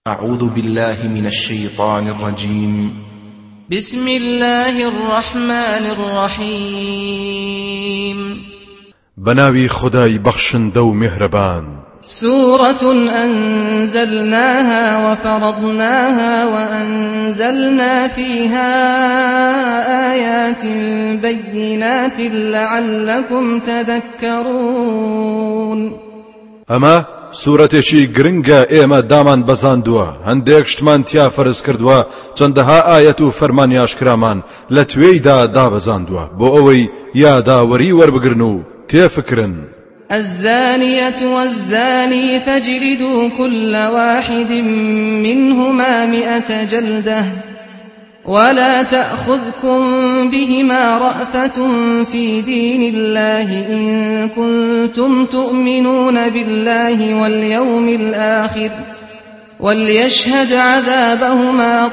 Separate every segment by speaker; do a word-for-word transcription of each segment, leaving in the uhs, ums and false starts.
Speaker 1: أعوذ بالله من الشيطان الرجيم.
Speaker 2: بسم الله الرحمن الرحيم.
Speaker 3: بناوي خداي بخشن دو مهربان.
Speaker 2: سورة أنزلناها وفرضناها وأنزلنا فيها آيات بينات لعلكم تذكرون.
Speaker 3: أما سورتێکی گرنگە ئێمە دامان بەزاندووە، هەندێک شتمان تیا فەرز کردووە، چەندەها ئاەت و فەرمانیاشکرامان لە توێیدا دابەزاندووە بۆ ئەوەی یاداوەری وەربگرن و تێفکرن.
Speaker 2: الزانية والزاني فاجلدوا كل واحد منهما مئة جلدة ولا تأخذكم بهما رأفة في دين الله إن كنتم تؤمنون بالله واليوم الآخر وليشهد عذابهما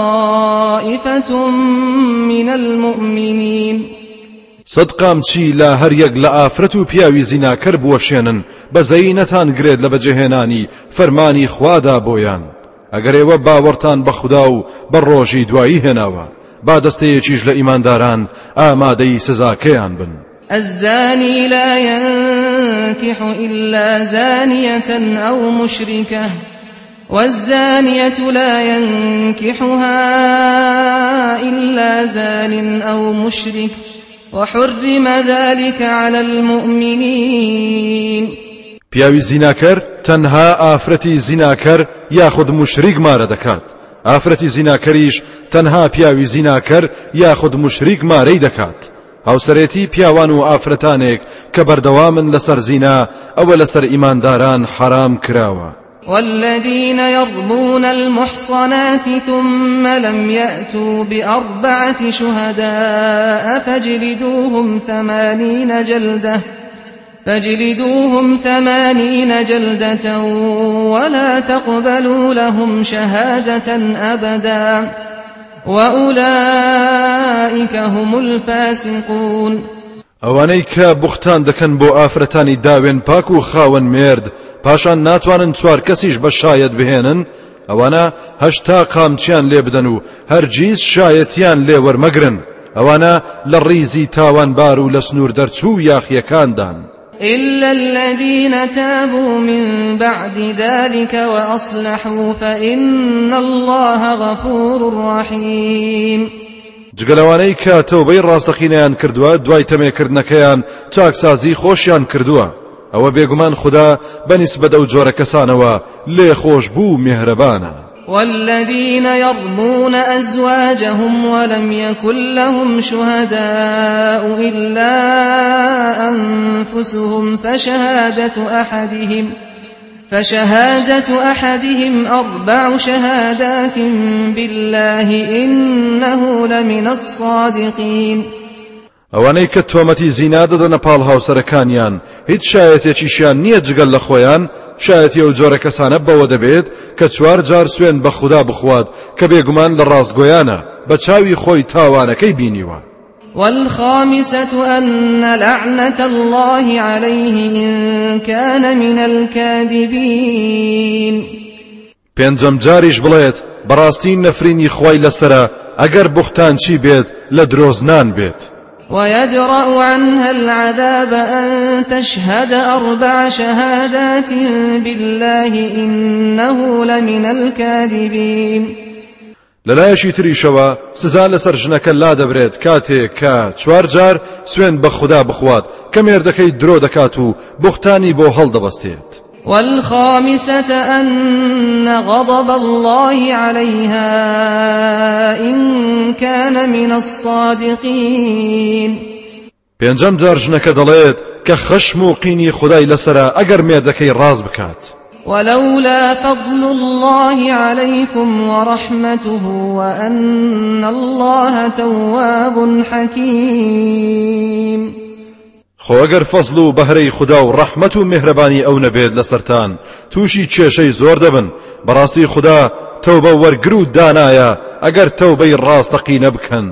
Speaker 2: طائفة من المؤمنين.
Speaker 3: صدقام چی لا هەر یەک لە ئافرەت و پیاوی زیناکەر بوەشێنن بەزەیی نەتانگرێت لە بەجێهێنانی فەرمانی خوادا بۆیان. ئەگەر ئێوە باوەڕتان بە خودا و بە ڕۆژی دوایی هێناوە با دەستەیەکیش لە ئیمانداران ئامادەی سزاکەیان بن.
Speaker 2: الزاني لا ينكح إلا زانية أو مشركة والزانية لا ينكحها إلا زان أو مشرك وحرم ذلك على المؤمنين.
Speaker 3: پیاوی زیناکەر تەنها ئافرەتی زیناکەر یاخود مشریک مارە دەکات، ئافرەتی زیناکەریش تەنها پیاوی زیناکەر یاخود مشریک مارەی دەکات. هاوسەرێتی پیاوان و ئافرەتانێک کە بەردەوامن لەسەر زینا ئەوە لەسەر ئیمانداران حرام کراوە.
Speaker 2: والذين يرمون المحصنات ثم لم يأتوا بأربعة شهداء فاجلدوهم ثمانين جلدة فاجلدوهم ثمانين جلدة ولا تقبلوا لهم شهادة أبدا وأولئك هم الفاسقون.
Speaker 3: ئەوانەی کە بوختان دەکەن بۆ ئافرەتانی داوێن پاک و خاوەن مێرد پاشان ناتوانن چوار کەسیش بە شایەت بهێنن، ئەوانە هەشتا قامچیان لێ بدەن و هەرگیز شایەتیان لێ وەرمەگرن، ئەوانە لە ڕیزی تاوانبار و لە سنوور دەرچوو یاخیەکاندان.
Speaker 2: إلا الذين تابوا من بعد ذلك وأصلحوا فإن الله غفور رحيم.
Speaker 3: جگەلەوانەی کە تەوبەی ڕاستەقینەیان کردووە دوای تەمێکردنەکەیان چاکسازی خۆشیان کردووە، ئەوە بێگومان خوددا بەنسبەت ئەو جۆرە کەسانەوە لێ خۆش بوو میهرەبانە.
Speaker 2: والذين يرمون أزواجهم ولم يكن لهم شهداء إلا أنفسهم فشهادة أحدهم فشهادة أحدهم أربع شهادات بالله إنه لمن الصادقين.
Speaker 3: ئەوانەی کە تۆمەتی زینا دەدەنە پاڵ هاوسەرەکانیان هیچ شایەتێکیشیان نییە جگەل لە خۆیان، شایەتی ئەو جۆرە کەسانە بەوە دەبێت کە چوار جار سوێن بە خودا بخوات کە بێگومان لە ڕاستگۆیانە بە چاوی خۆی تاوانەکەی بینیوە.
Speaker 2: والخامسة أن لعنة الله عليه إن كان من الكاذبين.
Speaker 3: پێنجەم جاریش بڵێت بەڕاستی نەفرینی خۆی لەسرە ئەگەر بوختان چی بێت لە درۆزنان بێت.
Speaker 2: ويدرأ عنها العذاب أن تشهد أربع شهادات بالله إنه لمن الكاذبين.
Speaker 3: لەلایەشی تریشەوە سزا لەسەر ژنەکە لا دەبرێت کاتێک کە چوار جار سوێن بە خودا بخوات کە مێردەکەی درۆ دەکات و بوختانی بۆ هەڵدەبەستێت.
Speaker 2: والخامسة أن غضب الله عليها إن كان من الصادقين.
Speaker 3: پێنجەم جار ژنەکە دەڵێت کە خەشم و قینی خودای لەسرە ئەگەر مێردەکەی ڕاست بکات.
Speaker 2: ولولا فضل الله عليكم ورحمته وأن الله تواب حكيم.
Speaker 3: خۆ ئەگەر فەزڵ و بەهرەی خودا و ڕەحمەت و میهرەبانی ئەو نەبێت لەسەرتان تووشی کێشەی زۆر دەبن، بەڕاستی خودا تەوبە وەرگر و دانایە ئەگەر تەوبەی ڕاستەقینە بکەن.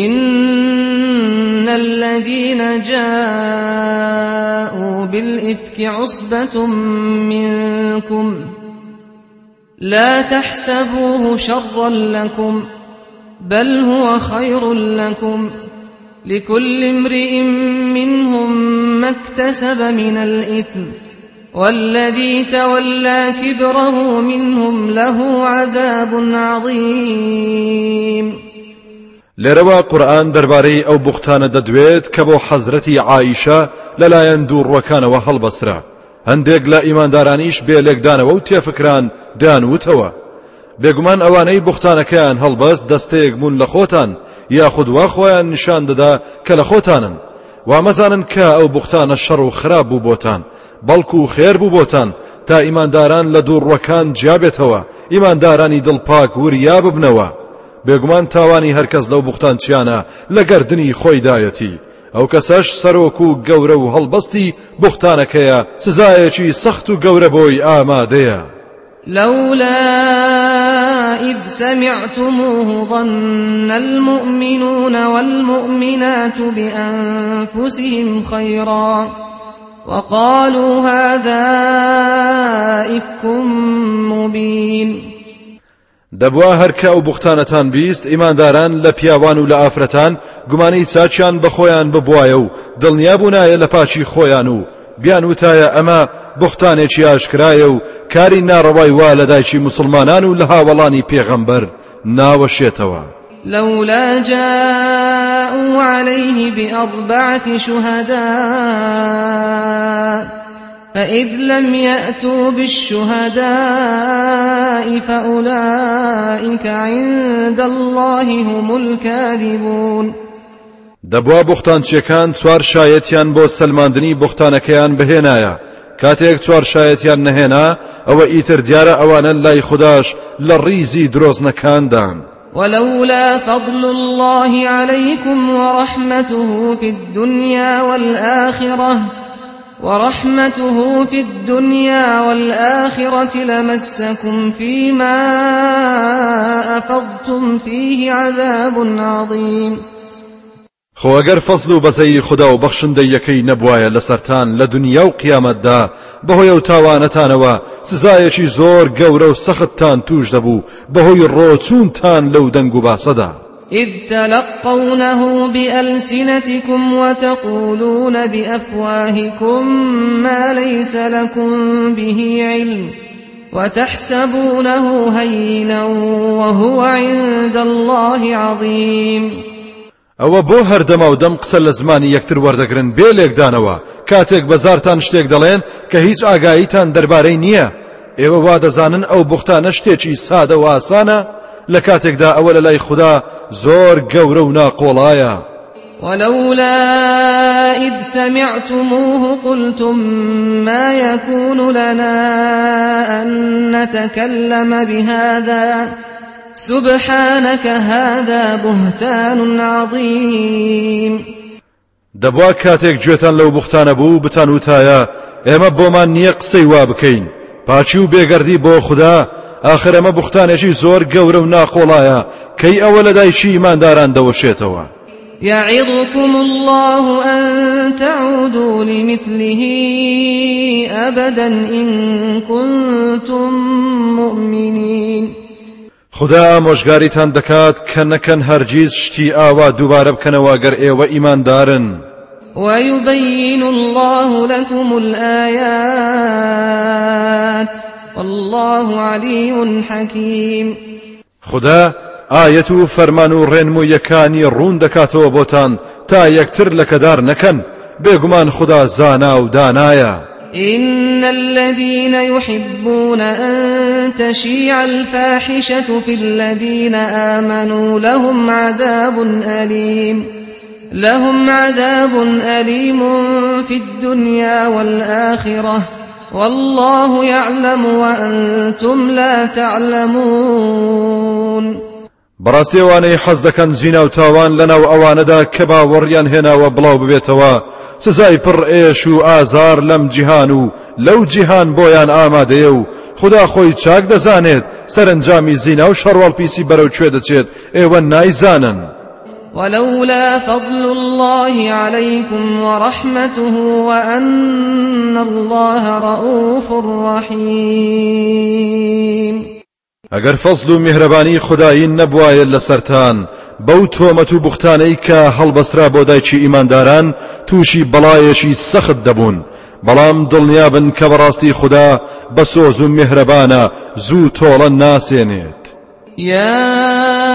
Speaker 2: إن الذين جاءوا بالإفك عصبة منكم لا تحسبوه شرا لكم بل هو خير لكم لكل امرئ منهم ما اكتسب من الإثم والذي تولى كبره منهم له عذاب عظيم.
Speaker 3: لێرەوە قورآن دەربارەی ئەو بوختانە دەدوێت کە بۆ حەزرەتی عائیشە لەلایەن دووڕوەکانەوە هەڵبەسترا. هەندێک لە ئیماندارانیش بێلێکدانەوە و تێفکران دانوتەوە بێگومان ئەوانەی بوختانەکەیان هەڵبەست دەستەیەک بوون لە خۆتان یاخود وا خۆیان نیشان دەدا کە لە خۆتانن. وا مەزانن کە ئەو بوختانە شەڕ و خراپ بوو بۆتان بەڵکو خێر بوو بۆتان تا ئیمانداران لە دووڕوەکان جیابێتەوە ئیماندارانی دڵپاک وریا ببنەوە. بێگومان تاوانی هەرکەس لەو بوختان چیانە لە گەردنی خۆی دایەتی ئەو کەسەش سەرۆک و گەورە و هەڵبەستی بوختانەکەیە سزایەکی سەخت و گەورە بۆی ئامادەیە.
Speaker 2: لولا إذ سمعتموه ظن المؤمنون والمؤمنات بأنفسهم خيرا وقالوا هذا إفك مبين.
Speaker 3: دەبوا هەرکە ئەو بوختانەتان بیست ئیمانداران لە پیاوان و لە ئافرەتان گومانەی چاچیان بە خۆیان ببوایە و دڵنیا بوونایە لە پاچی خۆیان و بیان وتایە ئەمە بوختانێکی ئاشکرایە و کاری ناڕەوای وا لە دایکی مسلمانان و لە هاوڵانی پێغەمبەر ناوەشێتەوە.
Speaker 2: لولا جاءوا عليه بأربعة شهداء فإذ لم يأتوا بالشهداء فأولئك عند الله هم الكاذبون.
Speaker 3: دەبوا بوختانچیەکان چوار شایەتیان بۆ سەلماندنی بوختانەکەیان بهێنایە کاتێک چوار شایەتیان نەهێنا ئەوە ئیتر دیارە ئەوانە لای خوداش لە ڕیزی درۆزنەکاندان.
Speaker 2: ولولا فضل الله عليكم ورحمته في الدنيا والآخرة ورحمته في الدنيا والآخرة لمسكم فيما أفضتم فيه عذاب عظيم.
Speaker 3: خۆ ئەگەر فەزل و بەزەی خوددا و بەخشندەیەکەی نەبوایە لەسەرتان لە دنیا و قیامەتدا بەهۆی ئەو تاوانەتانەوە سزایەکی زۆر گەورە و سەختتان توش دەبوو بەهۆی ڕۆچوونتان لەو دەنگ و باسەدا.
Speaker 2: إذ تلقونه بألسنتكم وتقولون بأفواهكم ما ليس لكم به علم وتحسبونه هينا وهو عند الله عظيم.
Speaker 3: ئەوە بۆ هەردەما و دەم قسە لە زمانی یەکتر وەردەگرن بێ لێکدانەوە کاتێک بەزارتان شتێک دەڵێن کە هیچ ئاگاییتان دەربارەی نییە. ئێوە وا دەزانن ئەو بوختانە شتێکی سادە و ئاسانە لە کاتێکدا ئەوە لە لای خوددا زۆر گەورە و ناقۆڵایە.
Speaker 2: ولولا إذ سمعتموه قلتم ما يكون لنا أن نتكلم بهذا سبحانك هذا بهتان عظيم.
Speaker 3: دەبوا کاتێک گوێتان لەو بوختانە بوو بتان وتایە ئێمە بۆمان نییە قسەی وا بکەین پاچی و بێگەردی بۆ خوددا ئاخر ئەمە بوختانێکی زۆر گەورە و ناقۆڵایە کەی ئەوە لە دایکی ئیمانداران دەوەشێتەوە.
Speaker 2: يعظكم الله أن تعودوا لمثله أبدا إن كنتم مؤمنين.
Speaker 3: خدا ئامۆژگاریتان دەکات کە نەکەن هەرگیز شتی ئاوا دووبارە بکەنەوە گەر ئێوە ئیماندارن.
Speaker 2: ويبين الله لكم الآيات والله عليم حكيم.
Speaker 3: خدا ئاەت و فەرمان و ڕێنموویەکانی ڕوون دەکاتەوە بۆتان تا یەکتر لەکەدار نەکەن بێگومان خدا زانا و دانایە.
Speaker 2: إن الذين يحبون أن تشيع الفاحشة في الذين آمنوا لهم عذاب أليم لهم عذاب أليم في الدنيا والآخرة والله يعلم وأنتم لا تعلمون.
Speaker 3: بەڕاستیەوانەی حەز دەکەن زینا و تاوان لەناو ئەوانەدا کە باوەڕیان هێناوە بڵاو ببێتەوە سزای پڕ ئێش و ئازار لەم جیهان و لەو جیهان بۆیان ئامادەیە و خدا خۆی چاک دەزانێت سەرنجامی زینا و شەڕوەڵپیسی بەرەو کوێ دەچێت ئێوە نایزانن.
Speaker 2: ولولا فضل الله عليكم ورحمته وأن الله رؤوف رحيم.
Speaker 3: ئەگەر فەزل و میهرەبانی خودایی نەبوایە لەسەرتان بەو تۆمەت و بوختانەی کە هەڵبەسترا بۆ دایکی ئیمانداران تووشی بەڵایەکی سەخت دەبوون، بەڵام دڵنیابن کە بەڕاستی خوددا بە سۆز و میهرەبانە زوو تۆڵە ناسێنێت.
Speaker 2: يا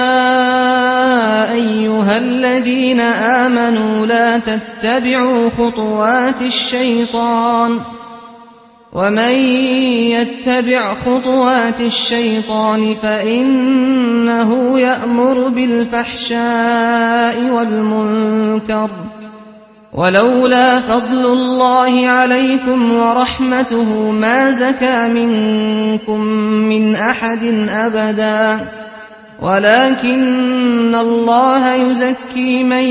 Speaker 2: أيها الذين آمنوا لا تتبعوا خطوات الشيطان ومن يتبع خطوات الشيطان فإنه يأمر بالفحشاء والمنكر ولولا فضل الله عليكم ورحمته ما زكى منكم من أحد أبدا ولكن الله يزكي من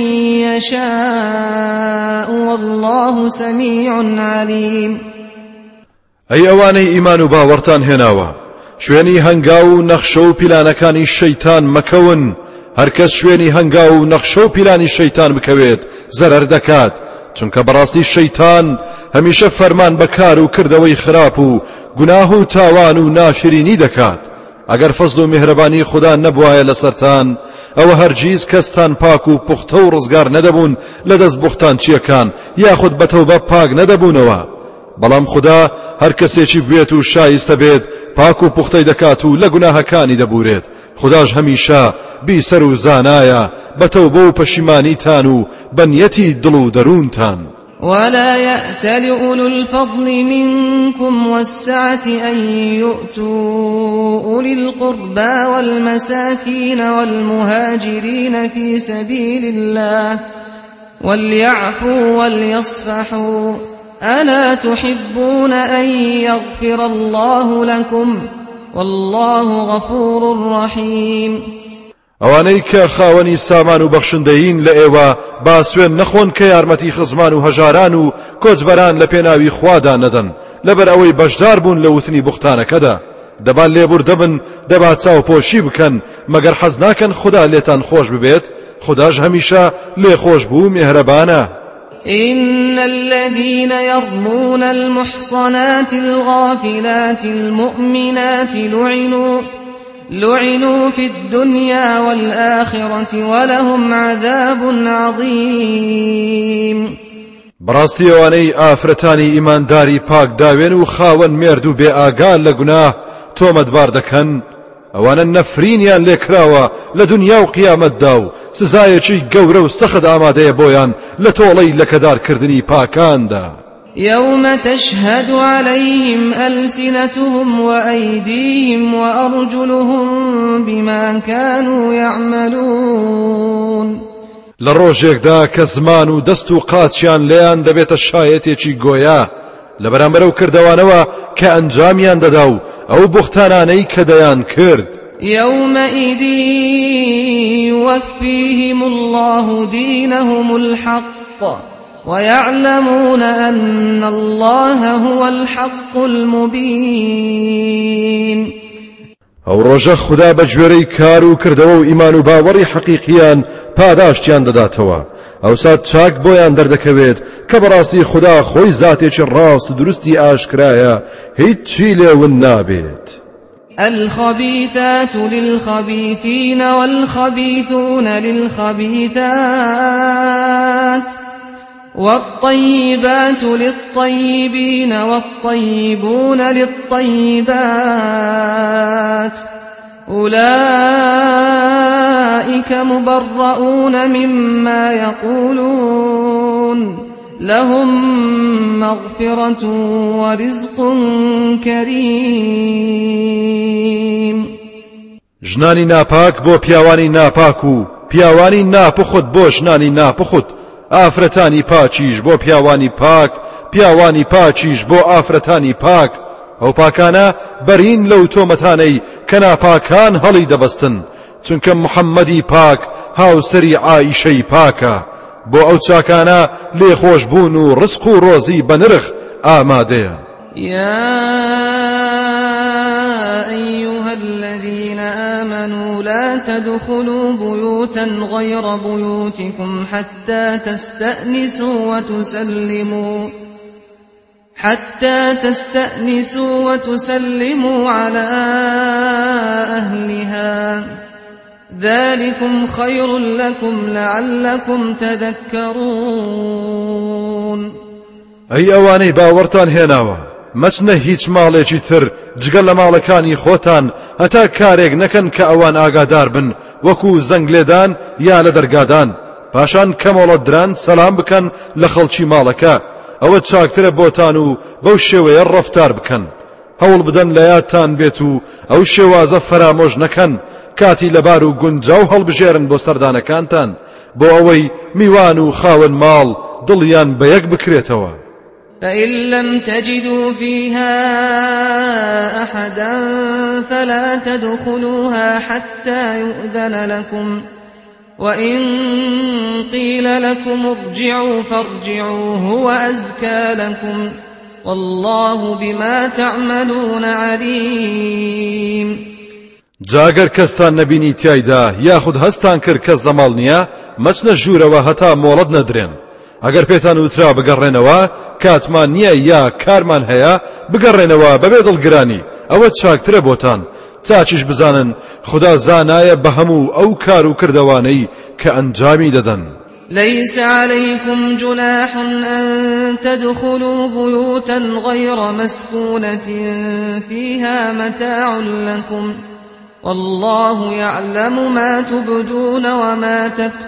Speaker 2: يشاء والله سميع عليم.
Speaker 3: ئەی ئەوانەی ئیمان و باوەڕتان هێناوە، شوێنی هەنگاو و نەخشە و پیلانەکانی شەیتان مەکەون. هەرکەس شوێنی هەنگاو و نەخشە و پیلانی شەیتان بکەوێت زەرەر دەکات، چونکە بەڕاستی شەیتان هەمیشە فەرمان بەکار و کردەوەی خراپ و گوناه و تاوان و ناشرینی دەکات. ئەگەر فەزل و میهرەبانی خوددا نەبوایە لەسەرتان ئەوە هەرگیز کەستان پاک و پوختە و ڕزگار نەدەبوون لە دەست بوختانچیەکان یاخود بەتەوبە پاک نەدەبوونەوە. بەڵام خوددا هەر کەسێکی بێت و شایستە بێت پاک و پوختەی دەکات و لە گوناهەکانی دەبورێت. خودداش هەمیشە بیسەر و زانایە بەتەوبە و پەشیمانیتان و بەنیەتی دڵ و دەروونتان.
Speaker 2: ولا يأتل أولو الفضل منكم والسعة أن يؤتوا أولي القربى والمساكين والمهاجرين في سبيل الله وليعفوا وليصفحوا ألا تحبون أن يغفر الله لكم والله غفور رحيم.
Speaker 3: ئەوانەی کە خاوەنی سامان و بەخشندەیین لە ئێوە با سوێن نەخۆن کە یارمەتی خزمان و هەژاران و کۆچبەران لە پێناوی خوادا نەدەن لەبەر ئەوەی بەشدار بوون لە وتنی بوختانەکەدا. دەبان لێبور دەبن، دەبا چاوپۆشی بکەن مەگەر حەز ناکەن خوددا لێتان خۆش ببێت. خودداش هەمیشە لێخۆش بوو میهرەبانە.
Speaker 2: إن الذين يرمون المحصنات الغافلات المؤمنات لعنوا لعنوا في الدنيا والآخرة ولهم عذاب عظيم.
Speaker 3: بەڕاستی ئەوانەی ئافرەتانی ئیمانداری پاک داوێن و خاوەن مێرد و بێ ئاگال لە گوناه تۆمەتبار دەکەن، ئەوانە نەفرینیان لێکراوە لە دنیا و قیامەتدا و سزایەکی گەورە و سەخت ئامادەیە بۆیان لە تۆڵەی لەکەدارکردنی پاکاندا.
Speaker 2: يوم تشهد عليهم ألسنتهم وأيديهم وأرجلهم بما كانوا يعملون.
Speaker 3: لروجێکدا کە زمان و دەست و قاچیان لێیان دەبێتە شایەتێکی گۆیا لە بەرامبەر ئەو کردەوانەوە کە ئەنجامیان دەدا و ئەو بوختانانەی کە دەیان کرد.
Speaker 2: يومئذ يوفيهم الله دينهم الحق ويعلمون أن الله هو الحق المبين.
Speaker 3: ئەو ڕۆژە خوددا بە گوێرەی کار و کردەوە و ئیمان و باوەڕی حەقیقیان پاداشتیان دەداتەوە. ئەوسا چاک بۆیان دەردەکەوێت کە بەڕاستی خوددا خۆی زاتێکی ڕاست و دروستی ئاشکرایە، هیچ چی لێون نابێت.
Speaker 2: الخبيثات للخبيثين والخبيثون للخبيثات والطيبات للطيبين والطيبون للطيبات أولئك مبرؤون مما يقولون لهم مغفرة ورزق كريم.
Speaker 3: ژنانی ناپاک بۆ پیاوانی ناپاک و پیاوانی ناپخت بۆ ژنانی ناپخت، ئافرەتانی پاچیش بۆ پیاوانی پاک، پیاوانی پاچیش بۆ ئافرەتانی پاک. ئەو پاکانە بەرین لەو تۆمەتانەی کە ناپاکان هەڵی دەبەستن، چونکە محەممەدی پاک هاوسەری عائیشەی پاکە. بۆ ئەو چاکانە لێخۆش بوون و ڕزق و ڕۆزی بە نرخ ئامادەیە.
Speaker 2: يا أيها الذين آمنوا لا تدخلوا بيوتا غير بيوتكم حتى تستأنسوا وتسلموا حتى تستأنسوا وتسلموا على أهلها ذلكم خير لكم لعلكم تذكرون.
Speaker 3: أي أواني باورتان هێناوە مەچنە هیچ ماڵێکی تر جگەل لە ماڵەکانی خۆتان هەتا کارێک نەکەن کە ئەوان ئاگادار بن وەکو زەنگ لێدان یا لە دەرگادان پاشان کەمەڵە دران سەلام بکەن لە خەڵکی ماڵەکە ئەوە چاکترە بۆتان و بەو شێوەیە ڕەفتار بکەن هەوڵ بدەن لە یادتان بێت و ئەو شێوازە فەرامۆژ نەکەن کاتی لەبار و گونجاو هەڵبژێرن بۆ سەردانەکانتان بۆ ئەوەی میوان و خاوەن ماڵ دڵیان بە یەک بکرێتەوە.
Speaker 2: فإن لم تجدوا فيها أحدا فلا تدخلوها حتى يؤذن لكم وإن قيل لكم ارجعوا فارجعوا هو أزكى لكم والله بما تعملون عليم.
Speaker 3: جاگەر کەستان نەبینی تیایدا یاخود هەستان کرد کەس لە ماڵ نییە مەچنە ژوورەوە هەتا مۆڵەت نەدرێن ئەگەر پێتان وترا بگەڕێنەوە کاتمان نییە یا کارمان هەیە بگەڕێنەوە بەبێ دڵگرانی ئەوە چاکترە بۆتان چاچیش بزانن خدا زانایە بە هەموو ئەو کار و کردەوانەی کە ئەنجامی دەدەن.
Speaker 2: ليس عليكم جناح أن تدخلوا بيوتا غير مسكونة فيها متاع لكم والله يعلم ما تبدون وما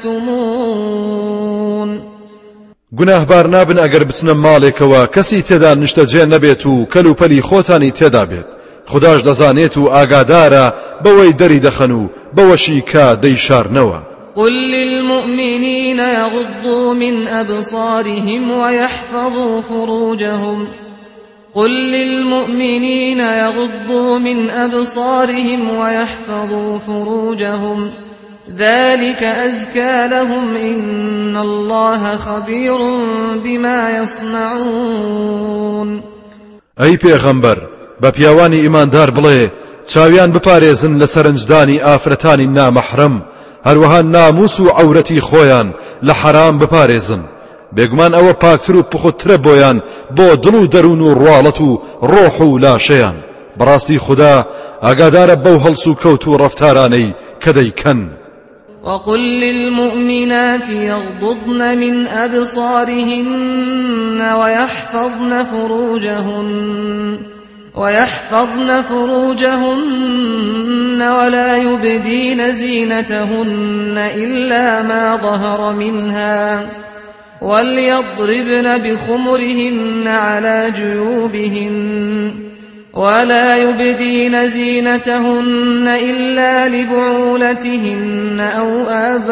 Speaker 2: تكتمون.
Speaker 3: گوناهبار نابن ئەگەر بچنە ماڵێکەوە کەسی تێدا نیشتەجێ نەبێت و کەلوپەلی خۆتانی تێدا بێت خداش دەزانێت و ئاگادارە بەوەی دەری دەخەن و بەوەشی کە دەیشارنەوە.
Speaker 2: قل للمؤمنين يغضوا من أبصارهم ويحفظوا فروجهم قل للمؤمنين يغضوا من أبصارهم ويحفظوا فروجهم ذلك أزكى لهم إن الله خبير بما يصنعون.
Speaker 3: أي پیغمبر بە پیاوانی ئیماندار بڵێ چاویان بپارێزن لە سەرنجدانی ئافرەتانی نامەحرەم هەروەها ناموس و عەورەتی خۆیان لە حەرام بپارێزن بێگومان ئەوە پاکتر و پخوترە بۆیان بۆ دڵ و دەروون و ڕواڵەت و ڕۆح و لاشەیان بەڕاستی خدا ئاگادارە بەو هەڵس و کەوت و ڕەفتارانەی کە دەیکەن.
Speaker 2: وقل للمؤمنات يغضضن من أبصارهن ويحفظن فروجهن ويحفظن فروجهن ولا يبدين زينتهن إلا ما ظهر منها وليضربن بخمرهن على جيوبهن ولا يبدين زينتهن إلا لبعولتهن أو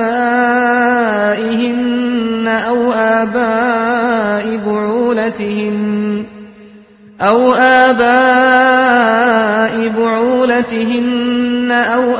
Speaker 2: آبائهن أو آباء بعولتهن أو آباء بعولتهن أو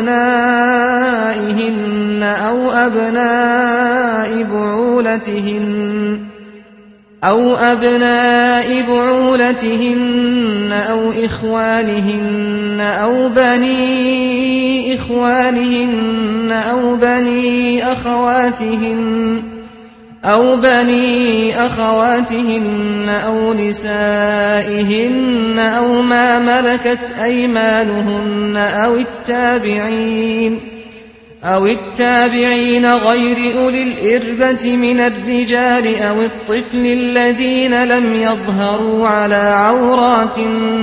Speaker 2: أبنائهن أو أبناء بعولتهن أو أبناء بعولتهن أو إخوانهن أو بني إخوانهن أو بني أخواتهن أو بني أخواتهن أو نسائهن أو ما ملكت أيمانهن أو التابعين أو التابعين غير أولي الإربة من الرجال أو الطفل الذين لم يظهروا على عورات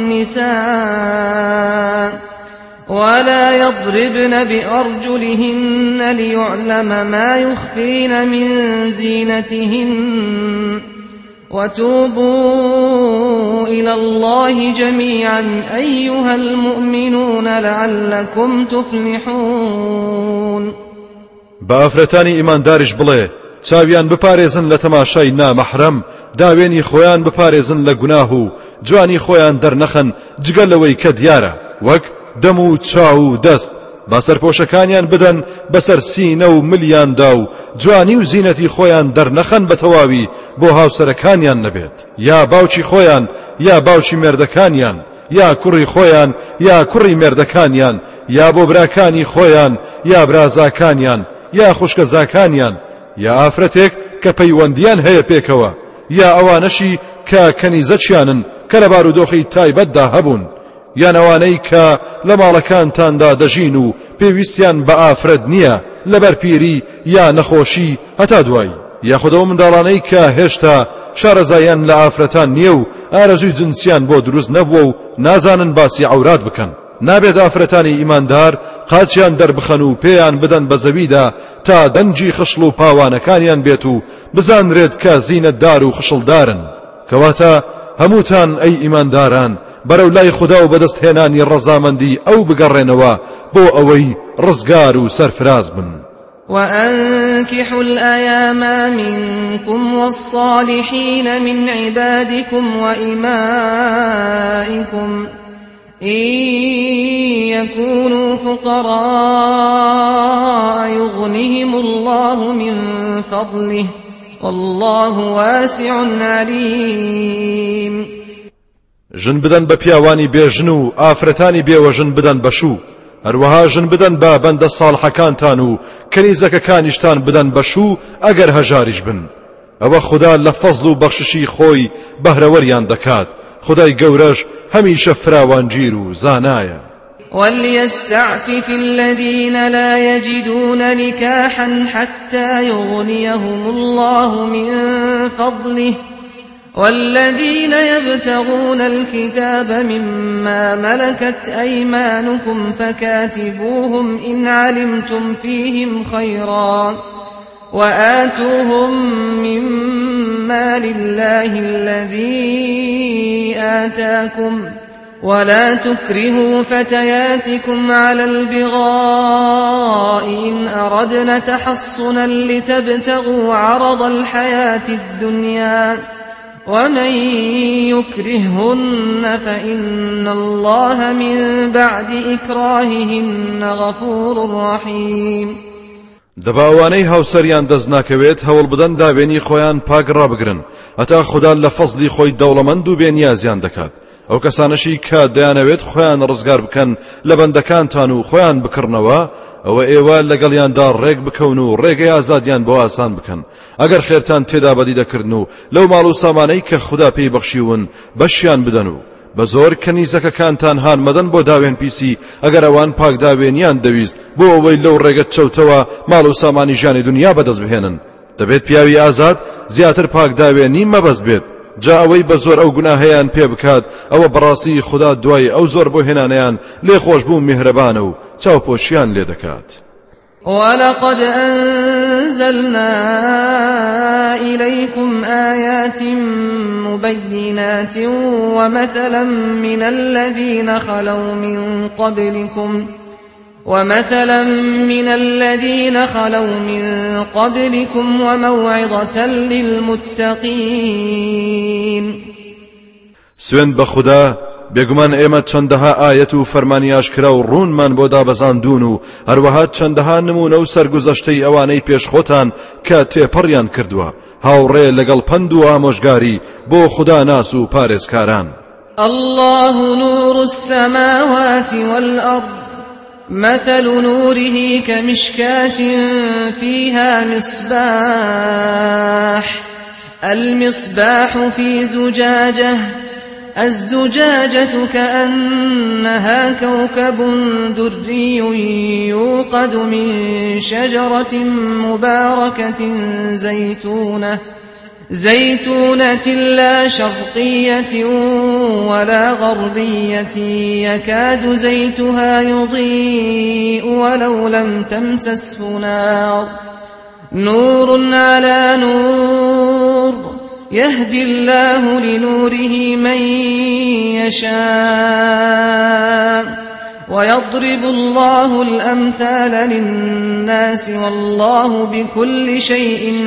Speaker 2: النساء ولا يضربن بأرجلهن ليعلم ما يخفين من زينتهن وتوبوا إلى الله جميعا أيها المؤمنون لعلكم تفلحون.
Speaker 3: بافرتانی ئیمانداریش بڵێ چاویان بپارێزن لە تەماشای نامەحرەم داوێنی خۆیان بپارێزن لە گوناه و جوانی خۆیان دەرنەخەن جگە لەوەی کە دیارە وەک دەم و چاو و دەست با سەرپۆشەکانیان بدەن بەسەر سینە و ملیاندا و جوانی و زینەتی خۆیان دەرنەخەن بە تەواوی بۆ هاوسەرەکانیان نەبێت یا باوکی خۆیان یا باوکی مێردەکانیان یا کوڕی خۆیان یا کوڕی مێردەکانیان یا بۆ براکانی خۆیان یا برازاکانیان یا خوشکەزاکانیان یا ئافرەتێک کە پەیوەندیان هەیە پێکەوە یا ئەوانەشی کە کەنیزەچیانن کە لە بارودۆخی تایبەتدا هەبوون، یان ئەوانەی کە لە ماڵەکانتاندا دەژین و پێویستیان بە ئافرەت نییە لەبەر پیری یا نەخۆشی هەتا دوایی، یاخودەوە منداڵانەی کە هێشتا شارەزایان لە ئافرەتان نییە و ئارەزوی جنسیان بۆ دروست نەبووە و نازانن باسی عەورات بکەن. نابێت ئافرەتانی ئیماندار قاچیان دەربخەن و پێیان بدەن بە زەویدا تا دەنجی خشڵ و پاوانەکانیان بێت و بزانرێت کە زینەتدار و خشڵدارن. کەواتە هەمووتان ئەی ئیمانداران بەرەو لای خوددا و بەدەستهێنانی ڕەزامەندی ئەو بگەڕێنەوە بۆ ئەوەی ڕزگار و سەرفراز بن.
Speaker 2: وأنكحوا الأيام منكم والصالحين من عبادكم وإمائكم إن يكونوا فقراء يغنهم الله من فضله والله واسع عليم.
Speaker 3: ژن بدەن بە پیاوانی بێژن و ئافرەتانی بێوەژن بدەن بەشوو، هەروەها ژن بدەن بە بەندە ساڵحەکانتان و کەنیزەکەکانیشتان بدەن بەشوو ئەگەر هەژاریش بن. ئەوە خوددا لە فەزڵ و بەخششی خۆی بەهرەوەریان دەکات. خدای گەورەش هەمیشە فراوانگیر و زانایە.
Speaker 2: وليستعفف الذين لا يجدون نكاحا حتى يغنيهم الله من فضله والذين يبتغون الكتاب مما ملكت أيمانكم فكاتبوهم إن علمتم فيهم خيرا وآتوهم مما لله الذي آتاكم ولا تكرهوا فتياتكم على البغاء إن أردنا تحصنا لتبتغوا عرض الحياة الدنيا ومن يكرههن فإن الله من بعد إكراههن غفور رحيم.
Speaker 3: دەباوانەی هاوسەریان دەست ناکەوێت هەوڵ بدەن داوێنی خۆیان پاک ڕابگرن هەتا خوددا لە فەزلی خۆی دەوڵەمەند و بێنیازیان دەکات. ئەو کەسانەشی کە دەیانەوێت خۆیان ڕزگار بکەن لە بەندەکانتان و خۆیان بکڕنەوە ئەوە ئێوە لەگەڵیاندا ڕێک بکەون و ڕێگەی ئازادیان بۆ ئاسان بکەن. ئەگەر خێرتان تێدا بەدی دەکردن و لەو ماڵ و سامانەی کە خوددا پێی بەخشیون بەشیان بدەن و بە زۆر کەنیزەکەکانتان هان مەدەن بۆ داوێن پیسی ئەگەر ئەوان پاک داوێنیان دەویست بۆ ئەوەی لەو ڕێگەت چەوتەوە ماڵ و سامانی ژیانی دنیا بەدەست بهێنن. دەبێت پیاوی ئازاد زیاتر پاک داوێنی مەبەست بێت، جا ئەوەی بە زۆر ئەو گوناهەیان پێ بکات ئەوە بەڕاستی خوددا دوای ئەو زۆر بۆ هێنانیان لێ خۆش بوو میهرەبانە و چاوپۆشیان لێ دەکات.
Speaker 2: ولقد أنزلنا إليكم آيات مبينات ومثلا من الذين خلوا من قبلكم ومثلا من الذين خلوا من قبلكم وموعظة للمتقين.
Speaker 3: سوێن بە خوددا بێگومان ئێمە چەندەها ئاەت و فەرمانی ئاشکرا و ڕوونمان بۆ دابەزاندون و هەروەها چەندەها نمونە و سەرگوزەشتەی ئەوانەی پێشخۆتان کە تێپەڕیان کردووە هاوڕێ لەگەڵ پند و ئامۆژگاری بۆ خوددا ناس و پارێزکاران.
Speaker 2: الله نور السماوات والأرض مثل نوره كمشكاة فيها مصباح المصباح في زجاجة الزجاجة كأنها كوكب دري يوقد من شجرة مباركة زيتونة زيتونة لا شرقية ولا غربية يكاد زيتها يضيء ولو لم تمسسه نار نور على نور يهدي الله لنوره من يشاء ويضرب الله الأمثال للناس والله بكل شيء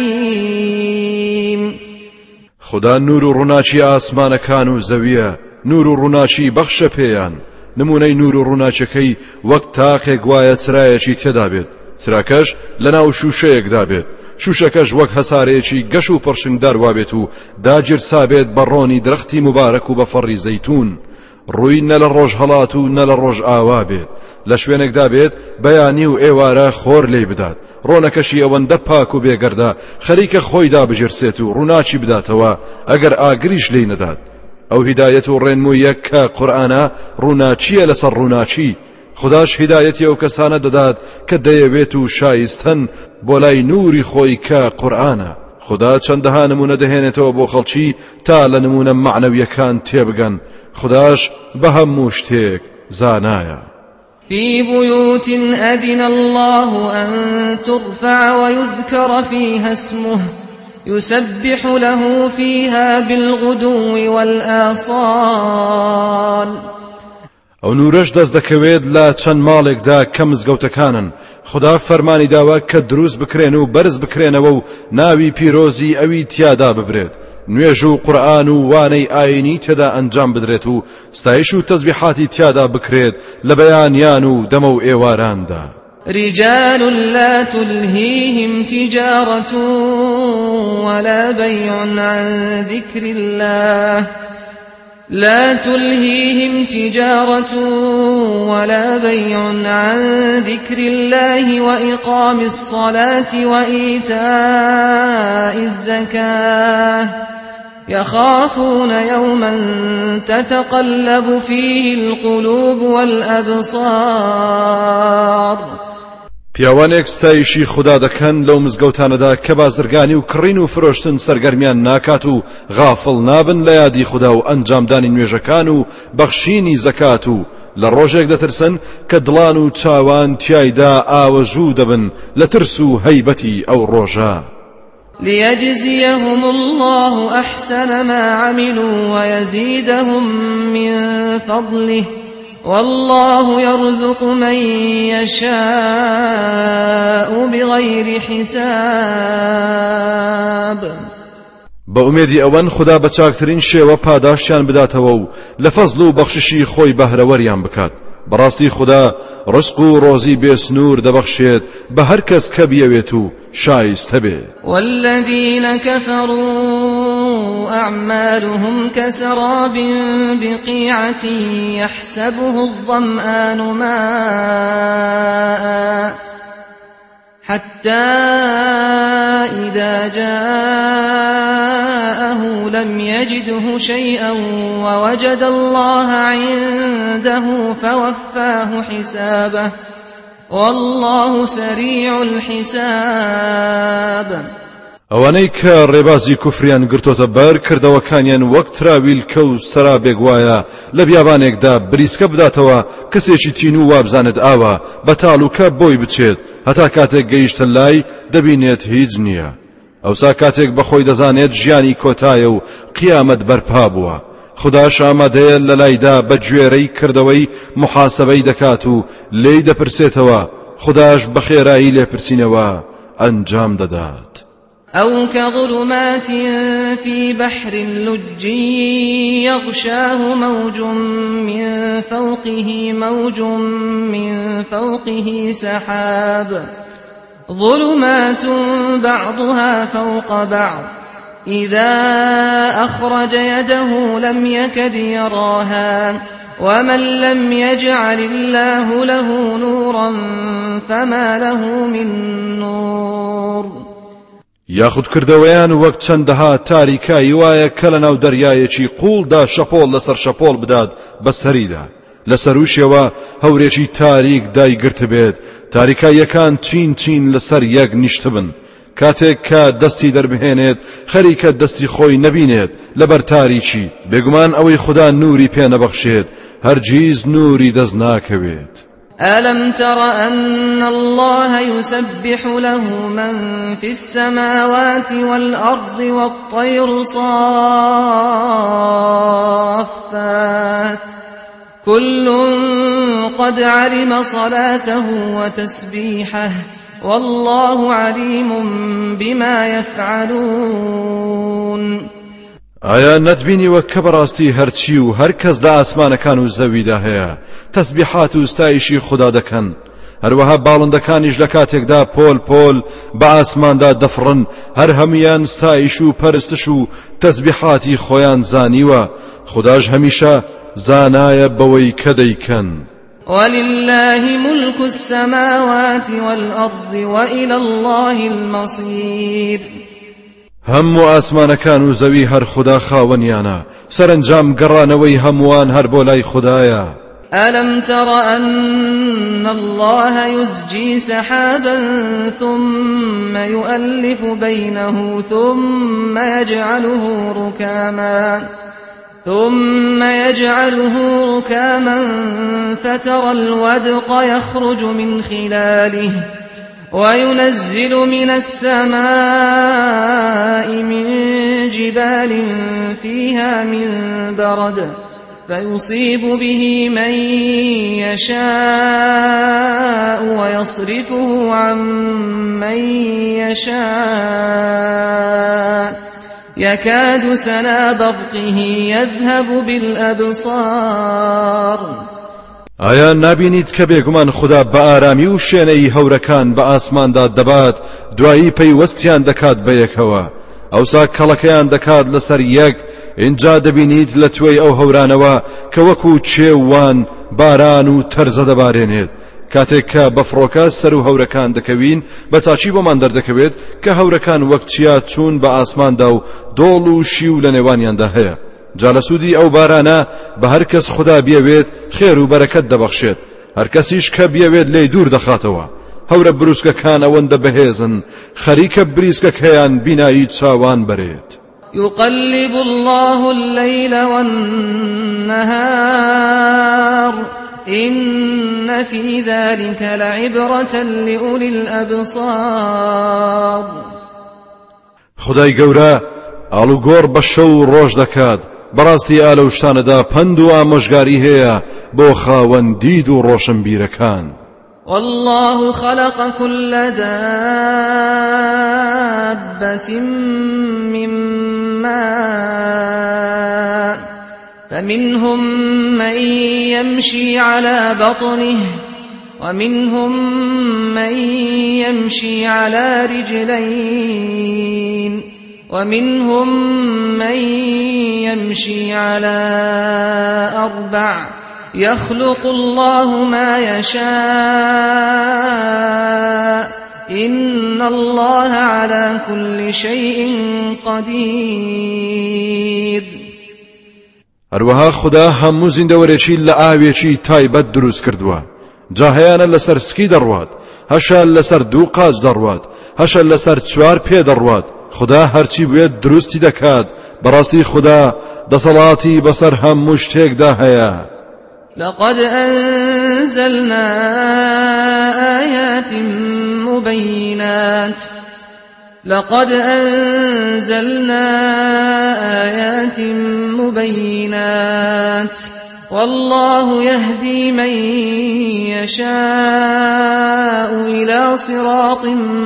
Speaker 2: عليم.
Speaker 3: خدا نور و ڕووناچی ئاسمانەکان و زەویە، نور و ڕووناچی بەخشە پێیان. نمونەی نور و ڕووناچەکەی وەک تاقێک وایە چرایەکی تێدا بێت، چراکەش لەناو شوشەیەکدا بێت، شوشەکەش وەک هەسارەیەکی گەش و پڕشنگدار وابێت و داگیرسا بێت بە ڕۆنی درەختی مبارەک و بە فەڕی زەیتون. ڕووی نە لە ڕۆژ هەڵات و نە لە ڕۆژ ئاوا بێت، لە شوێنێکدا بێت بەیانی و ئێوارە خۆر لێی بدات، ڕۆنەکەشی ئەوەندە پاک و بێگەردە خەریکە خۆی دابژێرسێت و ڕووناچی بداتەوە ئەگەر ئاگریش لێی نەدات. ئەو هیدایەت و ڕێنموویەک کە قورئانە ڕووناچیە لەسەر ڕووناچی. خداش هیدایەتی ئەو کەسانە دەدات کە دەیەوێت و شایستن بۆ لای نووری خۆی کە قورئانە. خدا چەندەها نمونە دەهێنێتەوە بۆ خەڵکی تا لە نمونە معنەویەکان تێبگەن. خداش بە هەموو شتێک زانایە.
Speaker 2: في بيوت أذن الله أن ترفع ويذكر فيها اسمه يسبح له فيها بالغدو والآصال.
Speaker 3: ئەو نورەش دەست دەکەوێت لە چەند ماڵێکدا کە مزگەوتەکانن. خدا فەرمانی داوە کە دروست بکرێن و بەرز بکرێنەوە و ناوی پیرۆزی ئەوی تیادا ببرێت. نوێژ و قورئان و وانەی ئاینی تێدا ئەنجام بدرێت و ستایش و تەسبیحاتی تیادا بکرێت لە بەیانیان و دەمە و ئێواراندا.
Speaker 2: رجال لا تلهيهم تجارة ولا بيع عن ذكر الله لا تلهيهم تجارة ولا بيع عن ذكر الله وإقام الصلاة وإيتاء الزكاة يخافون يوما تتقلب فيه القلوب والأبصار.
Speaker 3: پیاوانێک ستایشی خدا دەکەن لەو مزگەوتانەدا کە بازرگانی و کڕین و فرۆشتن سەرگەرمیان ناکات و غافڵ نابن لە یادی خدا و ئەنجامدانی نوێژەکان و بەخشینی زەکات و لە ڕۆژێک دەترسن کە دڵان و چاوان تیایدا ئاوەژوو دەبن لە ترس و هەیبەتی ئەو ڕۆژە.
Speaker 2: ليجزيهم الله أحسن ما عملوا ويزيدهم من فضله والله يرزق من يشاء بغير حساب.
Speaker 3: بأميدي أوان خدا بچاكترين شيوة پاداشتيان بداتەوە و لە فەزڵ و بەخششی خۆی بەهرەوەریان بکات. بەڕاستی خدا ڕزق و ڕۆزی بێسنوور دەبەخشێت بە هەر کەس کە بیەوێت و شایستە بێت.
Speaker 2: والذين كفروا أعمالهم كسراب بقيعة يحسبه الظمآن ماء حتى إذا جاءه لم يجده شيئا ووجد الله عنده فوفاه حسابه والله سريع الحساب.
Speaker 3: ئەوانەی کە ڕێبازی کوفریان گرتۆتە بەر کردەوەکانیان وەک تراویل کە و سەرابێک وایە لە بیابانێکدا بریسکە بداتەوە کەسێکی تین و وابزانت ئاوە بەتاڵوکە بۆی بچێت هەتا کاتێک گەیشتە لای دەبینێت هیچ نییە. ئەوسا کاتێک بەخۆی دەزانێت ژیانی کۆتایە و قیامەت بەرپا بووە. خداش ئامادەیە لە لایدا بە گوێرەی کردەوەی محاسەبەی دەکات و لێی دەپرسێتەوە. خداش بە خێرایی لێپرسینەوە ئەنجام دەدات.
Speaker 2: أو كظلمات في بحر لجي يغشاه موج من فوقه موج من فوقه سحاب ظلمات بعضها فوق بعض إذا أخرج يده لم يكد يراها ومن لم يجعل الله له نورا فما له من نور.
Speaker 3: یاخود کردەوەیان وەک چەندەها تاریکایی وایە کە لە ناو دەریایەکی قوڵدا شەپۆڵ لەسەر شەپۆڵ بدات بەسەریدا لەسەر وشەوە هەورێکی تاریک دایگرت بێت تاریکاییەکان چین چین لەسەر یەک نیشت بن کاتێک کە دەستی دەربهێنێت خەریکە دەستی خۆی نەبینێت لەبەر تاریکی بێگومان ئەوەی خدا نوری پێ نەبەخشێت هەرگیز نوری دەست ناکەوێت.
Speaker 2: ألم تر أن الله يسبح له من في السماوات والأرض والطير صافات كل قد علم صلاته وتسبيحه والله عليم بما يفعلون.
Speaker 3: ئایا نەتبینیوە کە بەڕاستی هەرچی و هەر کەس لە ئاسمانەکان و زەویدا هەیە تەسبیحات و ستایشی خدا دەکەن هەروەها باڵندەکانیش لە کاتێکدا پۆل پۆل بە ئاسماندا دەفڕن هەر هەمویان ستایش و پەرستش و تەسبیحاتی خۆیان زانیوە خداش هەمیشە زانایە بەوەی کە دەیکەن.
Speaker 2: ولله ملك السماوات والأرض وإلى الله المصير.
Speaker 3: هەموو ئاسمانەکان و زەوی هەر خوددا خاوەنیانە، سەرنجام گەڕانەوەی هەمووان هەر بۆ لای خوددایە.
Speaker 2: ألم تر أن الله يزجي سحابا ثم يؤلف بينه ثم يجعله ركاما ثم يجعله ركاما فترى الودق يخرج من خلاله وينزل من السماء من جبال فيها من برد فيصيب به من يشاء ويصرفه عن من يشاء يكاد سنا برقه يذهب بالأبصار.
Speaker 3: ئایا نابینیت کە بێگومان خوددا بە ئارامی و شوێنەی هەورەکان بە ئاسماندا دەبات، دوایی پەیوەستیان دەکات بە یەکەوە، ئەوسا کەڵەکەیان دەکات لەسەر یەک، اینجا دەبینیت لە توێی ئەو هەورانەوە کە وەکو چێوان باران و تەرزە دەبارێنێت. کاتێک کە بەفڕۆکە سەر و هەورەکان دەکەوین، بە چاچی بۆمان دەردەکەوێت کە هەورەکان وەک چیا چوون بە ئاسماندا و دۆڵ و شیو لە نێوانیاندا هەیە. جا لە سوودی ئەو بارانە بە هەر کەس خوددا بیەوێت خێر و بەرەکەت دەبەخشێت، هەر کەسیش کە بیەوێت لێی دوور دەخاتەوە. هەورە بروسکەکان ئەوەندە بەهێزن، خەریکە بریسکەکەیان بینایی چاوان بەرێت.
Speaker 2: يقلب الله الليل والنهار إن في ذلك لعبرة لأولي الأبصار.
Speaker 3: خدای گەورە ئاڵوگۆڕ بە شەو و ڕۆژ دەکات، بەڕاستی ئالە شتانەدا پند و ئامۆژگاری هەیە بۆ خاوەن دید و ڕۆشنبیرەکان.
Speaker 2: والله خلق كل دابة من ماء فمنهم من يمشي على بطنه ومنهم من يمشي على رجلين ومنهم من يمشي على أربع يخلق الله ما يشاء إن الله على كل شيء قدير.
Speaker 3: هەروەها خوددا هەموو زیندەوەرێکی لە ئاوێکی تایبەت دروست کردووە، جا هەیانە لەسەر سکی دەڕوات، هەشە لەسەر دوو قاچ دەڕوات، هەشە لەسەر چوار پێ دەڕوات. خوددا هەرچی بوێت دروستی دەکات. بەڕاستی خوددا دەسەڵاتی بەسەر هەموو شتێکدا هەیە.
Speaker 2: لقد أنزلنا آيات مبينات لقد أنزلنا آيات مبينات والله يهدي من يشاء إلى صراط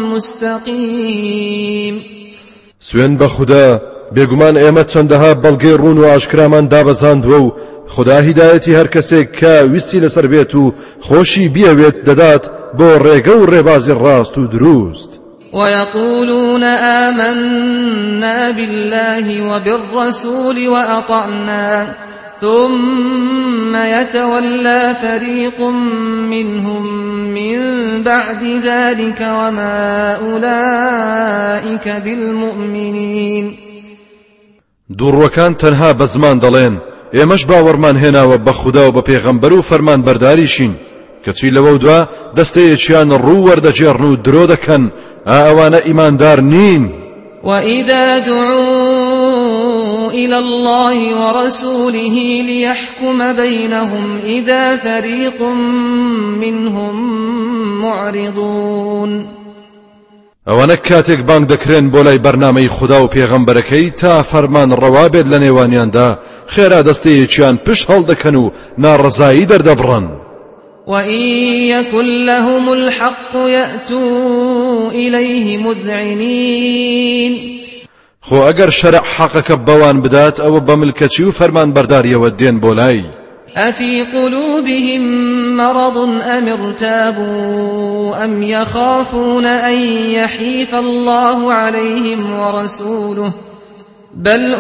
Speaker 2: مستقيم.
Speaker 3: سوێن بە خوددا، بێگومان ئێمە چەندەها بەڵگەی ڕوون و ئاشکرامان دابەزاندووە و خوددا هیدایەتی هەر کەسێک کە ویستی لەسەر بێت و خۆشی بیەوێت دەدات بۆ ڕێگە و ڕێبازی ڕاست و دروست.
Speaker 2: ويقولون آمنا بالله وبالرسول وأطعنا ثم يتولى فريق منهم من بعد ذلك وما أولئك بالمؤمنين.
Speaker 3: دوڕوەکان تەنها بە زمان دەڵێن ئێمەش باوەڕمان هێناوە بە خوددا و بە پێغەمبەر و فەرمان بەرداریشین، کەچی لەوە دووە دەستەیەکیان ڕوو وەردەجێڕن و درۆ دەکەن، ئەوانە ئیماندار نین.
Speaker 2: وإذا دعوا إلى الله ورسوله ليحكم بينهم إذا فريق منهم معرضون.
Speaker 3: ئەوانە کاتێک بانگ دەکرێن بۆ لای بەرنامەی خوددا و پێغەمبەرەکەی تا فەرمان ڕەوابێت لە نێوانیاندا، خێرا دەستەیەکیان پشت هەڵدەکەن و ناڕەزایی دەردەبڕن.
Speaker 2: وإن يكن لهم الحق يأتوا إليه مذعنين.
Speaker 3: خۆ ئەگەر شەرع حەقەکە بەوان بدات ئەوە بە ملکەچی و فەرمان بەرداریەوە دێن بۆ لای.
Speaker 2: أفي قلوبهم مرض أم ارتابوا أم يخافون أن يحيف الله عليهم ورسوله بل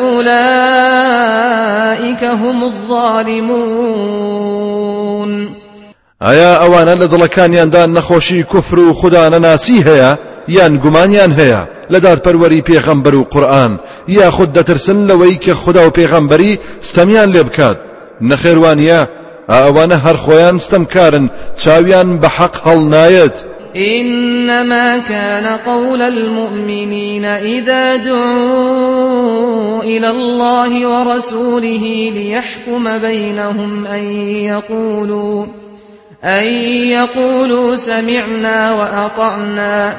Speaker 2: أولئك هم الظالمون.
Speaker 3: ئایا ئەوانە لە دڵەکانیاندا نەخۆشی کوفر و خوددا نەناسی هەیە یان گومانیان هەیە لە دادپەروەری پێغەمبەر و قورئان یاخود دەترسن لەوەی کە خوددا و پێغەمبەری ستەمیان لێ بکات نەخێوانیە ئەوانە هەر خۆیان ستەمکارن چاویان بە حەق هەڵنایەت.
Speaker 2: إنما كان قول المؤمنين إذا دعوا إلى الله ورسوله ليحكم بينهم أن يقولوا أن يقولوا سمعنا وأطعنا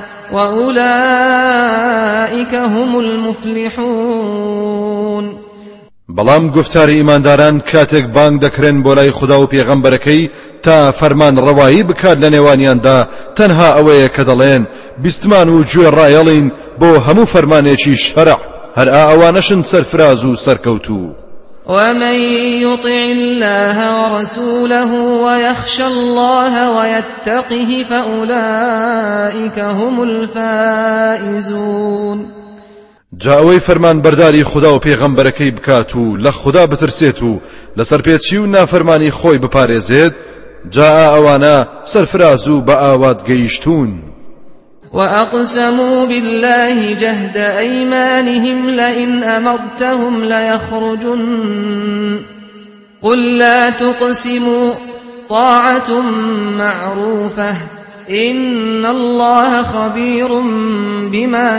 Speaker 2: وأولئك هم المفلحون.
Speaker 3: بەڵام گفتاری ئیمانداران کاتێک بانگ دەکرێن بۆ لای خوددا و پێغەمبەرەکەی تا فەرمان ڕەوایی بکات لە نێوانیاندا تەنها ئەوەیە کە دەڵێن بیستمان و گوێ ڕایەڵین بۆ هەموو فەرمانێکی شەرع هەر ئەوانەشن سەرفراز و سەرکەوتوو.
Speaker 2: ومن يطع الله ورسوله ويخشى الله ويتقه فأولئك هم الفائزون.
Speaker 3: جاوی فرمان برداری خدا و پیغمبرکی بکات و لە خدا بترسێت و لەسەر پێچی و نافەرمانی خۆی بپارێزێت جا ئەوانە سەرفراز و بە ئاوات گەیشتون.
Speaker 2: وأقسموا بالله جهد أيمانهم لئن أمرتهم ليخرجن قل لا تقسموا طاعة معروفة إن الله خبير بما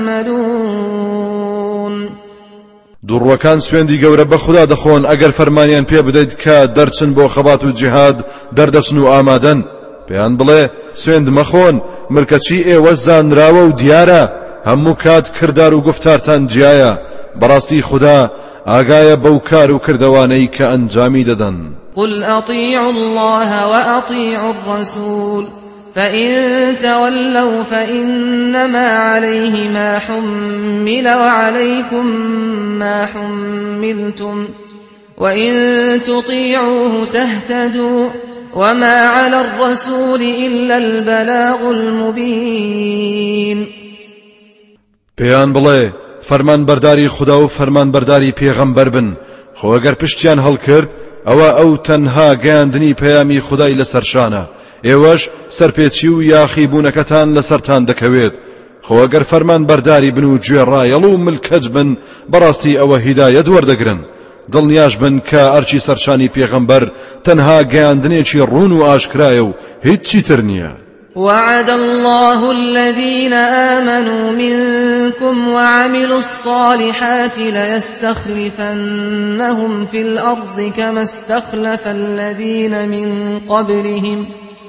Speaker 2: تعملون.
Speaker 3: دوڕوەکان سوێندی گەورە بە خوددا دەخۆن ئەگەر فەرمانیان پێ بدەیت کە دەرچن بۆ خەبات و جیهاد دەردەچن و ئامادەن پێیان بڵێ سوێند مەخۆن ملکەچی ئێوە زانراوە و دیارە هەموو کات کردار و گفتارتان جیایە بەڕاستی خوددا ئاگایە بەو کار و کردەوانەی کە ئەنجامی دەدەن.
Speaker 2: قل أطيعوا الله وأطيعوا الرسول فإن تولوا فإنما عليه ما حمل وعليكم ما حملتم وإن تطيعوه تهتدوا وما على الرسول إلا البلاغ المبين.
Speaker 3: پێیان بڵێ فەرمان بەرداری خوددا و فەرمان بەرداری پێغەمبەر بن خۆ ئەگەر پشتیان هەڵکرد ئەوە ئەو تەنها گەیاندنی پەیامی خودای لەسەرشانە ئێوەش سەرپێچی و یاخی بوونەکەتان لەسەرتان دەکەوێت خۆ ئەگەر فەرمان بەرداری بن و گوێڕایەڵ و ملکەج بن بەڕاستی ئەوە هیدایەت وەردەگرن دڵنیاش بن کە ئەرچی سەرشانی پێغەمبەر تەنها گەیاندنێکی ڕوون و ئاشکرایە و هیچی تر نییە.
Speaker 2: وعد الله الذين آمنوا منكم وعملوا الصالحات ليستخلفنهم في الأرض كما استخلف الذين من قبلهم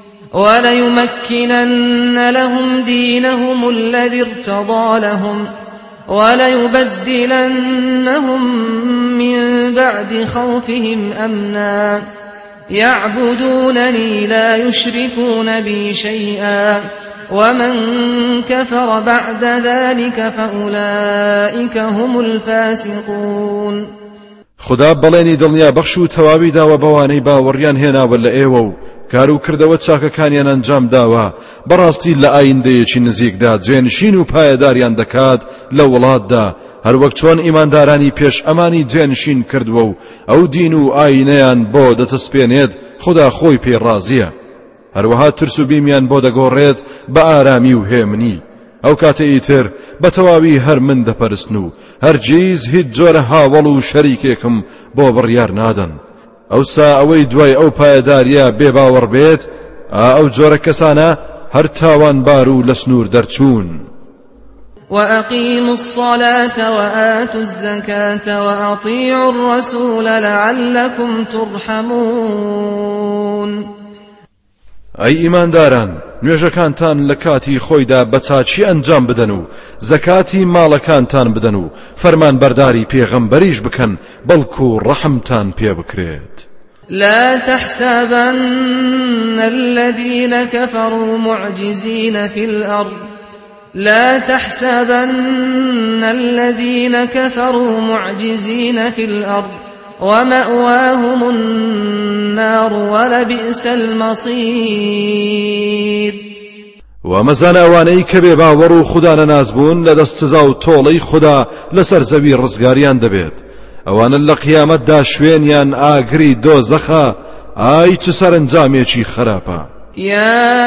Speaker 2: وليمكنن لهم دينهم الذي ارتضى لهم وليبدلنهم من بعد خوفهم أمنا يعبدونني لا يشركون بي شيئا ومن كفر بعد ذلك فأولئك هم الفاسقون.
Speaker 3: خدا بەڵێنی دڵنیا بەخش و تەواوی داوە بەوانەی باوەڕیان هێناوە لە ئێوە و کار و کردەوە چاکەکانیان ئەنجام داوە بەڕاستی لە ئایندەیەکی نزیکدا جێنشین و پایەداریان دەکات لە وڵاتدا هەروەک چۆن ئیماندارانی پێش ئەمانی جێنشین کردووە و ئەو دین و ئاینەیان بۆ دەتەسپێنێت خدا خۆی پێ ڕازیە هەروەها ترس و بیمیان بۆ دەگۆڕێت بە ئارامی و هێمنی ئەو کاتە ئیتر بە تەواوی هەر من دەپەرستن و هەرگیز هیچ جۆرە هاوڵ و شەریکێکم بۆ بڕیار نادەن ئەوسا ئەوەی دوای ئەو پایەداریە بێباوەڕ بێت ئەو جۆرە کەسانە هەر تاوانبار و لە سنوور دەرچوون.
Speaker 2: وأقيموا الصلاة وآتوا الزكاة وأطيعوا الرسول لعلكم ترحمون.
Speaker 3: ئەی ئیمانداران نوێژەکانتان لە کاتی خۆیدا بە چاچی ئەنجام بدەن و زەکاتی ماڵەکانتان بدەن و فەرمان بەرداری پێغەمبەریش بکەن بەڵکو ڕەحمتان پێ بکرێت.
Speaker 2: لا تحسبن الذين كفروا معجزين في الأرض لا تحسبن الذين كفروا معجزين في الأرض ومأواهم النار ولبئس المصير.
Speaker 3: ومەزانە ئەوانەی کە بێ باوەڕ و خوددا نەناز بوون لە دەست سزا و تۆڵەی خوددا لەسەر زەوی ڕزگاریان دەبێت ئەوانە لە قیامەتدا شوێنیان ئاگری دۆزەخە ئای چ سەرنجامێکی خراپە.
Speaker 2: يا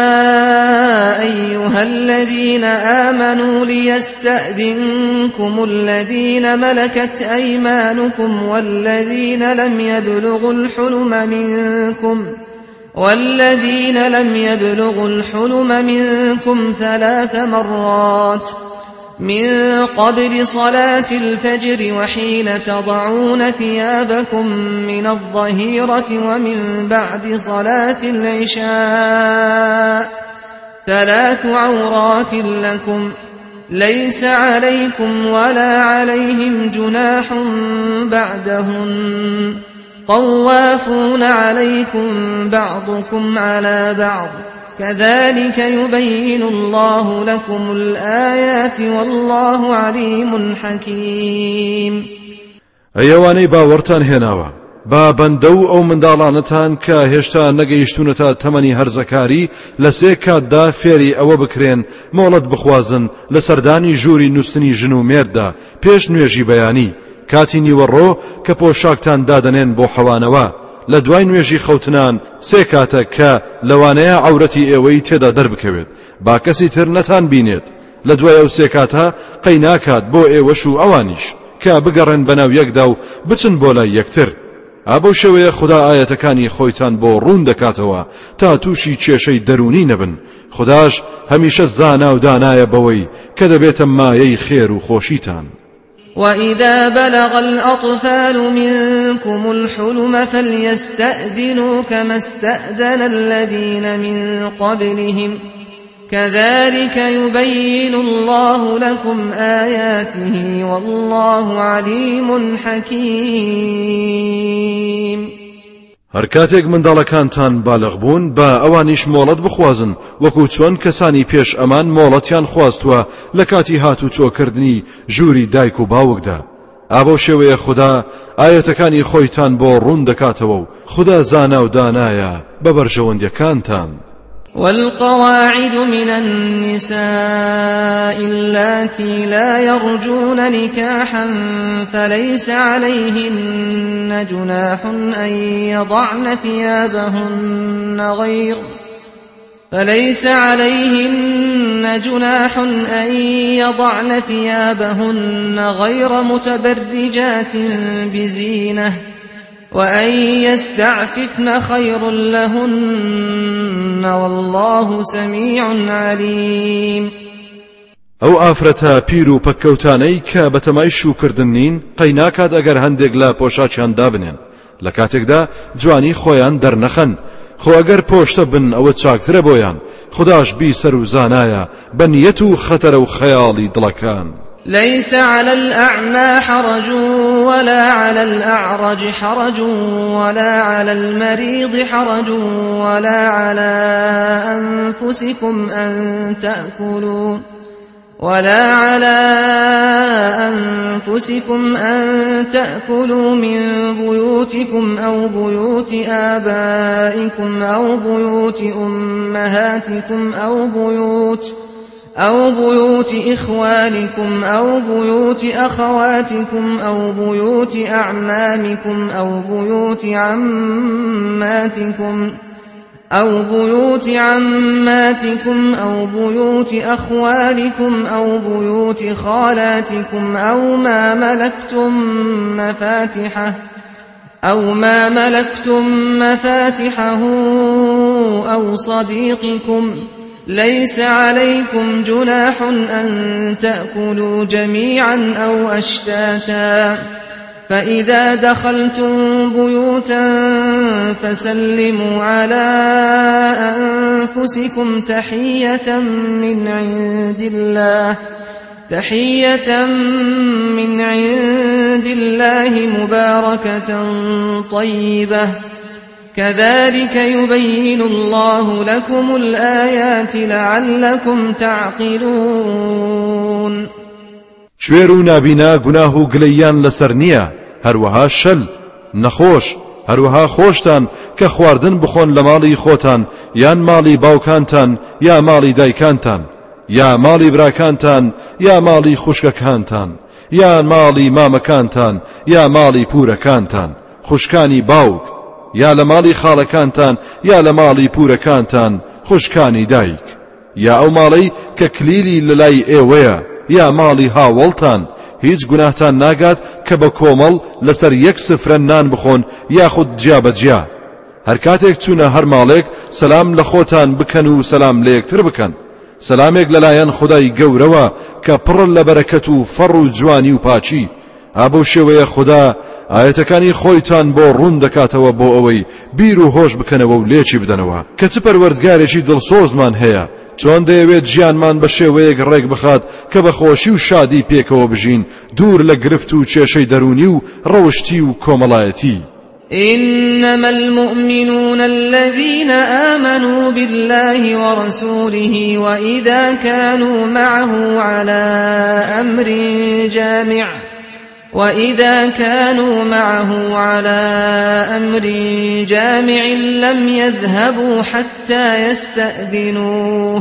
Speaker 2: أيها الذين آمنوا ليستأذنكم الذين ملكت أيمانكم والذين لم يبلغوا الحلم منكم والذين لم يبلغوا الحلم منكم ثلاث مرات من قبل صلاة الفجر وحين تضعون ثيابكم من الظهيرة ومن بعد صلاة العشاء ثلاث عورات لكم ليس عليكم ولا عليهم جناح بعدهن طوافون عليكم بعضكم على بعض كذلك يبين الله لكم الآيات والله عليم حكيم.
Speaker 3: ئەیەوانەی باوەڕتان هێناوە با بەندە و ئەو منداڵانەتان کە هێشتا نەگەیشتونەتە تەمەنی هەرزەکاری لە سێ کاتدا فێری ئەوە بکرێن مۆڵەت بخوازن لە سەردانی ژووری نووستنی ژن و مێردا پێش نوێژی بەیانی کاتی نیوەڕۆ کە پۆشاکتان دادەنێن بۆ حەوانەوە لە دوای نوێژی خەوتنان سێ کاتە کە لەوانەیە عەورەتی ئێوەی تێدا دەربکەوێت با کەسی تر نەتان بینێت لە دوای ئەو سێ کاتە قەی ناکات بۆ ئێوەش و ئەوانیش کە بگەڕێن بەناو یەکدا و بچن بۆ لای یەکتر. ئابەو شێوەیە خوددا ئاەتەکانی خۆیتان بۆ ڕوون دەکاتەوە تا تووشی کێشەی دەرونی نەبن. خودداش هەمیشە زانا و دانایە بەوەی کە دەبێتە مایەی خێر و خۆشیتان.
Speaker 2: وإذا بلغ الأطفال منكم الحلم فليستأذنوا كما استأذن الذين من قبلهم كذلك يبين الله لكم آياته والله عليم حكيم.
Speaker 3: هەر کاتێک منداڵەکانتان بالغ بوون با ئەوانیش مۆڵەت بخوازن وەکو چۆن کەسانی پێش ئەمان مۆڵەتیان خواستووە لە کاتی هاتوو چۆکردنی ژووری دایک و باوکدا. ئابەو شێوەیە خوددا ئاەتەکانی خۆیتان بۆ ڕوون دەکاتەوە و خوددا زانا و دانایە بە بەرژەوەندیەکانتان.
Speaker 2: والقواعد من النساء اللاتي لا يرجون نكاحا فليس عليهن جناح أن يضعن ثيابهن غير فليس عليهن جناح أن يضعن ثيابهن غير متبرجات بزينة وأن يستعففن خير لهن والله سميع عليم.
Speaker 3: ئەو ئافرەتە پیر و پەککەوتانەی کە بەتەمای شوکردن نین قەی ناکات ئەگەر هەندێک لە پۆشاکیان دابنێن لە کاتێکدا جوانی خۆیان دەرنەخەن خۆ ئەگەر پۆشتە بن ئەوە چاکترە بۆیان خودداش بیسەر و زانایە بە نیەت و خەتەرە و خەیاڵی دڵەکان.
Speaker 2: ليس على الأعمى حرج ولا على الأعرج حرج ولا على المريض حرج ولا على أنفسكم أن تأكلوا ولا على أنفسكم أن تأكلوا من بيوتكم أو بيوت آبائكم أو بيوت أمهاتكم أو بيوت أو بيوت إخوانكم أو بيوت أخواتكم أو بيوت أعمامكم أو بيوت عماتكم أو بيوت عماتكم أو بيوت أخوالكم أو بيوت خالاتكم أو ما ملكتم مفاتحه أو ما ملكتم مفاتحه أو صديقكم ليس عليكم جناح أن تأكلوا جميعا أو أشتاتا فإذا دخلتم بيوتا فسلموا على أنفسكم تحية من عند الله تحية من عند الله مباركة طيبة كذلك يبين الله لكم الآيات لعلكم تعقلون.
Speaker 3: شوێر و نابینا گوناه و گلەیان لەسەر نییە هەروەها شەل نەخۆش هەروەها خۆشتان کە خواردن بخۆن لە ماڵی خۆتان یان ماڵی باوکانتان یا ماڵی دایکانتان یا ماڵی براکانتان یا ماڵی خوشکەکانتان یا ماڵی مامەکانتان یا ماڵی پورەکانتان خوشکانی باوک یا لە ماڵی خاڵەکانتان یا لە ماڵی پورەکانتان خوشکانی دایک، یا ئەو ماڵەی کە کلیلی لەلای ئێوەیە یا ماڵی هاوڵتان، هیچ گوناهتان ناگات کە بە کۆمەڵ لەسەر یەک سفرە نان بخۆن یاخود جیابەجیا. هەر کاتێک چوونە هەر ماڵێک سەلام لە خۆتان بکەن و سەلام لە یەکتر بکەن. سەلامێک لەلایەن خودای گەورەوە کە پڕ لە بەرەکەت و فەڕ و جوانی و پاچی. ئابەو شێوەیە خوددا ئاەتەکانی خۆیتان بۆ ڕوون دەکاتەوە بۆ ئەوەی بیر و هۆش بکەنەوە و لێکی بدەنەوە کە چ پەروەردگارێکی دڵسۆزمان هەیە. چۆن دەیەوێت ژیانمان بە شێوەیەک ڕێک بخات کە بە خۆشی و شادی پێکەوە بژین، دوور لە گرفت و کێشەی دەرونی و ڕەوشتی و کۆمەڵایەتی.
Speaker 2: إنما المؤمنون الذين آمنوا بالله ورسوله وإذا كانوا معه على أمر جامع وإذا كانوا معه على أمر جامع لم يذهبوا حتى يستأذنوه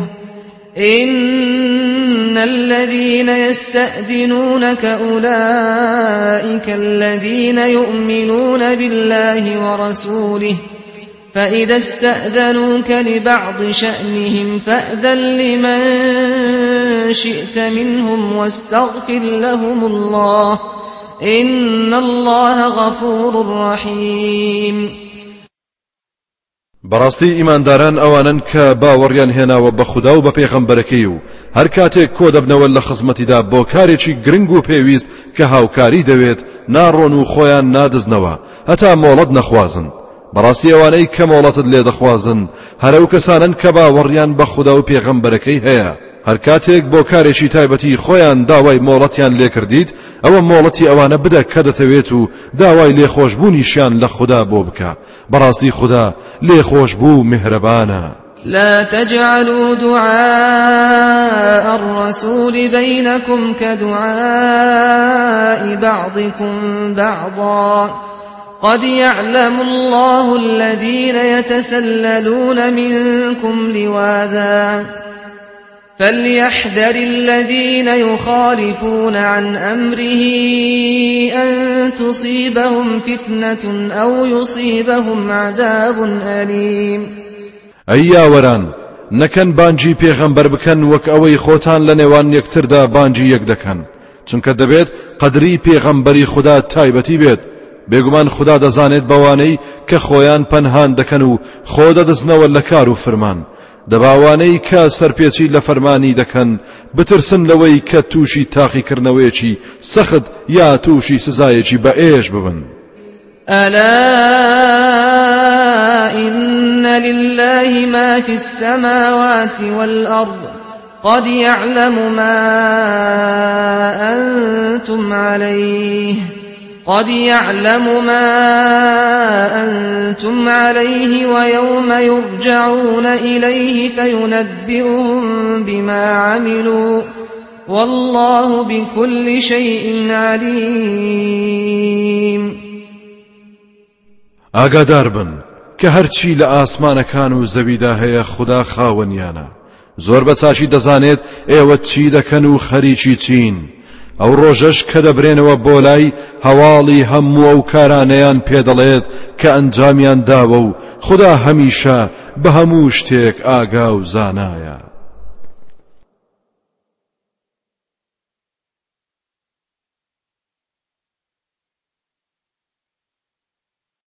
Speaker 2: إن الذين يستأذنونك أولئك الذين يؤمنون بالله ورسوله فإذا استأذنوك لبعض شأنهم فأذن لمن شئت منهم واستغفر لهم الله إن الله غفور رحيم.
Speaker 3: بەڕاستی ئیمانداران ئەوانن کە باوەڕیان هێناوە بە خودا و بە پێغەمبەرەکەی و هەر کاتێک کۆ دەبنەوە لە خزمەتیدا بۆ کارێکی گرنگ و پێویست کە هاوکاری دەوێت ناڕۆن و خۆیان نادزنەوە هەتا مۆڵەت نەخوازن. بەڕاستی ئەوانەی کە مۆڵەتت لێ دەخوازن هەرەو کەسانن کە باوەڕیان بە خودا و پێغەمبەرەکەی هەیە. هەر کاتێک بۆ کارێکی تایبەتی خۆیان داوای مۆڵەتیان لێ کردیت ئەوە مۆڵەتی ئەوانە بدە کە دەتەوێت و داوای لێخۆشبوونیشیان لە خوددا بۆ بکە. بەڕاستی خوددا لێخۆشبوو میهرەبانە.
Speaker 2: لا تجعلوا دعاء الرسول بينكم كدعاء بعضكم بعضا قد يعلم الله الذين يتسللون منكم لواذا فليحذر الذين يخالفون عن أمره أن تصيبهم فتنة أو يصيبهم عذاب أليم.
Speaker 3: ئەی یاوەران نەکەن بانجی پێغەمبەر بکەن وەک ئەوەی خۆتان لە نێوان یەکتردا بانجی یەک دەکەن، چونکە دەبێت قەدری پێغەمبەری خوددا تایبەتی بێت. بێگومان خوددا دەزانێت بەوانەی کە خۆیان پەنهان دەکەن و خۆ دەدەستنەوە لە کار و فرمان. دەباوانەی کە سەرپێچی لە فەرمانی دەکەن بترسن لەوەی کە تووشی تاقیکردنەوەیەکی سەخت یا تووشی سزایەکی بەئێش ببن.
Speaker 2: ألا إن لله ما في السماوات والأرض قد يعلم ما أنتم عليه قد يعلم ما أنتم عليه ويوم يرجعون إليه فينبئهم بما عملوا والله بكل شيء عليم.
Speaker 3: ئاگادار بن کە هەرچی لە ئاسمانەکان و زەویدا هەیە خوددا خاوەنیانە. زۆر بە چاچی دەزانێت ئێوە چی دەکەن و خەریکی چین. ئەو ڕۆژەش کە دەبرێنەوە بۆ لای هەواڵی هەموو ئەو کارانەیان پێدەڵێت کە ئەنجامیان داوە و خوددا هەمیشە بە هەموو شتێک ئاگا و زانایە.